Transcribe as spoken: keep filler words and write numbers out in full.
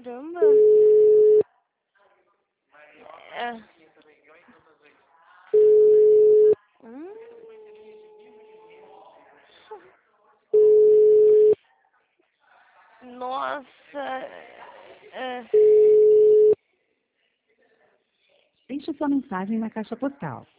Caramba. É. Hum. Nossa. É. Deixe sua mensagem na caixa postal.